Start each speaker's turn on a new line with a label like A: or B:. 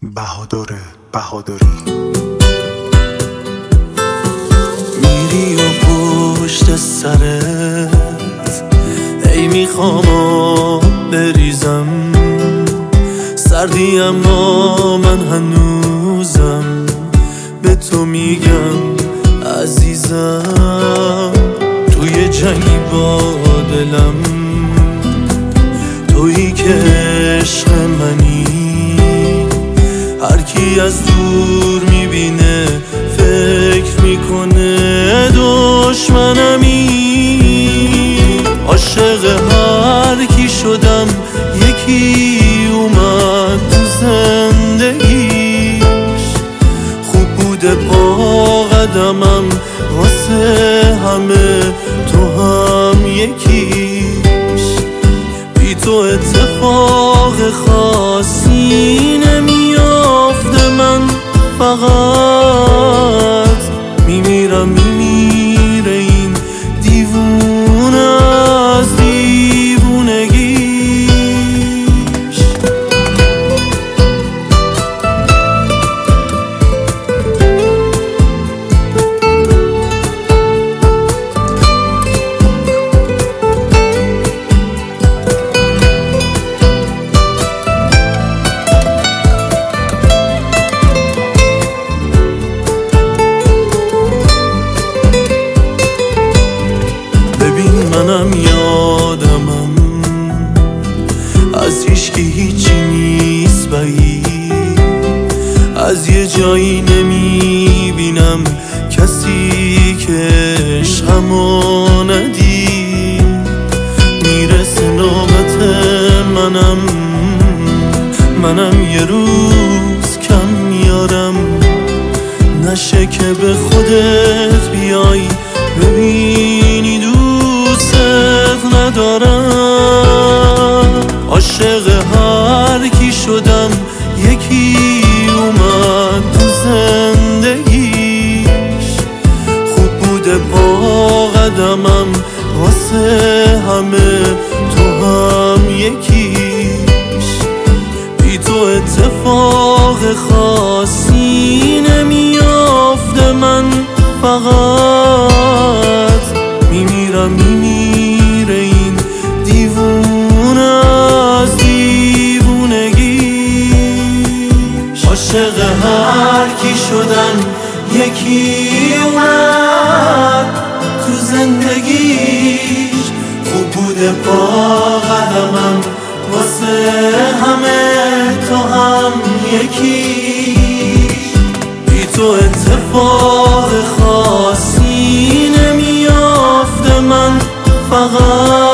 A: بهادری
B: میری و پشت سرت ای میخوام بریزم سردی، اما من هنوزم به تو میگم عزیزم. توی جنگی با دلم، تویی که عشق منی. هر کی از دور میبینه فکر میکنه دشمنمی. عاشق هر کی شدم یکی اومد تو زندگیش. خوب بوده پا قدمم واسه همه، تو هم یکیش. بی تو اتفاق خاصی نمیافته، من فقط میمیرم میمیره این دیوونه از دیوونگیش. منم یادمم از هیچکی هیچی نیست بعید. از یه جایی نمیبینم کسی که عشقمو ندید. میرسه نوبت منم یه روز کم میارم. نشه که به خودت بیای ببینی ندارم. عاشق هر کی شدم یکی اومد تو زندگیش. خوب بوده پا قدمم واسه همه، تو هم یکیش. بی تو اتفاق خاصی نمیافته، من فقط میمیرم میمیره این دیوونه از دیوونگیش. عاشق هر کی شدم یکی اومد تو زندگیش. خوب بوده پا قدمم واسه همه، تو هم یکیش. بی تو اتفاق خاصی نمیافته، من فقط